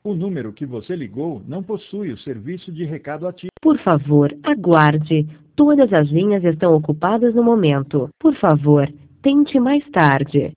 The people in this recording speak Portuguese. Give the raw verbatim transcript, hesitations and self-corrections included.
O número que você ligou não possui o serviço de recado ativo. Por favor, aguarde. Todas as linhas estão ocupadas no momento. Por favor, tente mais tarde.